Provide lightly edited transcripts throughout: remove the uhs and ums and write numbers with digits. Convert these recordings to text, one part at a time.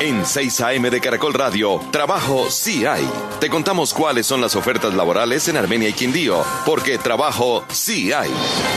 En 6 AM de Caracol Radio, trabajo sí hay. Te contamos cuáles son las ofertas laborales en Armenia y Quindío, porque trabajo sí hay.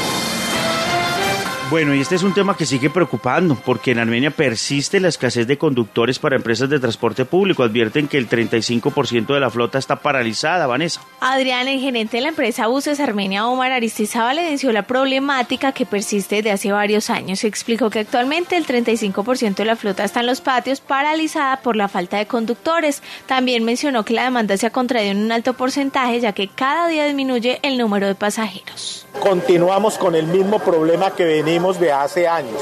Bueno, y este es un tema que sigue preocupando, porque en Armenia persiste la escasez de conductores para empresas de transporte público. Advierten que el 35% de la flota está paralizada, Vanessa. Adrián, el gerente de la empresa Buses Armenia, Omar Aristizábal, evidenció la problemática que persiste desde hace varios años. Explicó que actualmente el 35% de la flota está en los patios paralizada por la falta de conductores. También mencionó que la demanda se ha contraído en un alto porcentaje, ya que cada día disminuye el número de pasajeros. Continuamos con el mismo problema que venimos de hace años.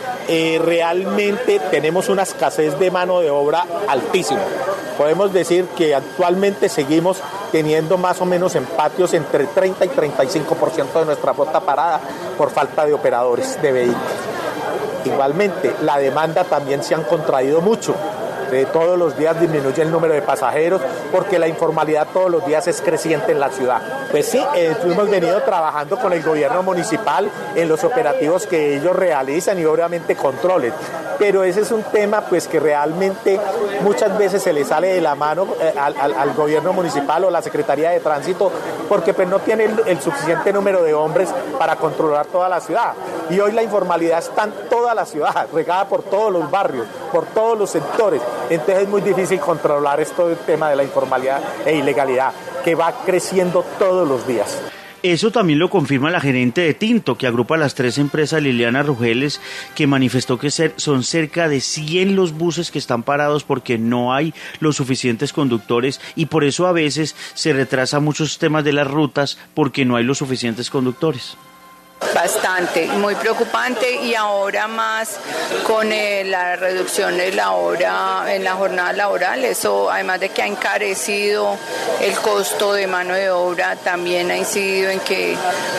Realmente tenemos una escasez de mano de obra altísima. Podemos decir que actualmente seguimos teniendo más o menos en patios entre 30 y 35% de nuestra flota parada por falta de operadores de vehículos. Igualmente, la demanda también se han contraído mucho. Todos los días disminuye el número de pasajeros porque la informalidad todos los días es creciente en la ciudad. Pues sí, hemos venido trabajando con el gobierno municipal en los operativos que ellos realizan y obviamente controles. Pero ese es un tema pues que realmente muchas veces se le sale de la mano al gobierno municipal o la Secretaría de Tránsito porque pues no tiene el suficiente número de hombres para controlar toda la ciudad. Y hoy la informalidad está en toda la ciudad, regada por todos los barrios, por todos los sectores. Entonces es muy difícil controlar esto del tema de la informalidad e ilegalidad, que va creciendo todos los días. Eso también lo confirma la gerente de Tinto, que agrupa las 3 empresas, Liliana Rugeles, que manifestó que son cerca de 100 los buses que están parados porque no hay los suficientes conductores y por eso a veces se retrasa muchos temas de las rutas porque no hay los suficientes conductores. Bastante, muy preocupante y ahora más con la reducción de la hora en la jornada laboral, eso además de que ha encarecido el costo de mano de obra, también ha incidido en que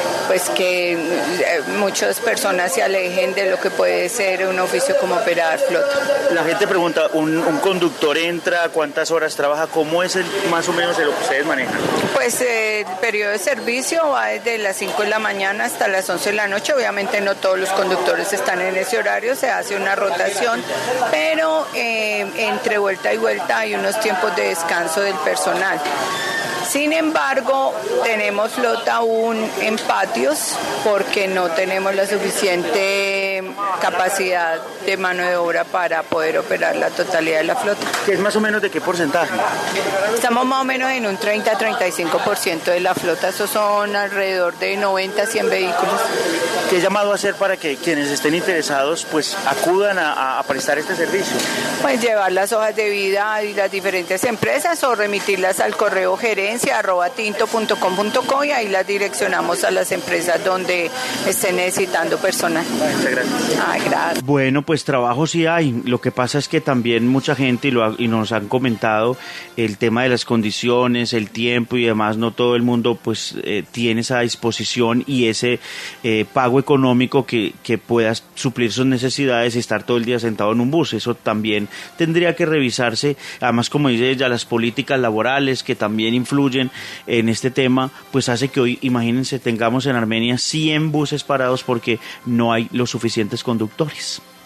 muchas personas se alejen de lo que puede ser un oficio como operar flota. La gente pregunta, ¿un conductor entra? ¿Cuántas horas trabaja? ¿Cómo es más o menos lo que ustedes manejan? Pues el periodo de servicio va desde las 5 de la mañana hasta las 11 de la noche. Obviamente no todos los conductores están en ese horario, se hace una rotación, pero entre vuelta y vuelta hay unos tiempos de descanso del personal. Sin embargo, tenemos flota aún en patios porque no tenemos la suficiente capacidad de mano de obra para poder operar la totalidad de la flota. ¿Qué es más o menos de qué porcentaje? Estamos más o menos en un 30-35% de la flota, eso son alrededor de 90-100 vehículos. ¿Qué llamado a hacer para que quienes estén interesados pues acudan a prestar este servicio? Pues llevar las hojas de vida a las diferentes empresas o remitirlas al correo gerencia@tinto.com.co y ahí las direccionamos a las empresas donde estén necesitando personal. Muchas gracias. Ay, gracias. Bueno, pues trabajo sí hay. Lo que pasa es que también mucha gente, y nos han comentado, el tema de las condiciones, el tiempo y demás, no todo el mundo pues tiene esa disposición y ese pago económico que pueda suplir sus necesidades y estar todo el día sentado en un bus. Eso también tendría que revisarse. Además, como dice ella, las políticas laborales que también influyen en este tema, pues hace que hoy, imagínense, tengamos en Armenia 100 buses parados porque no hay los suficientes conductores.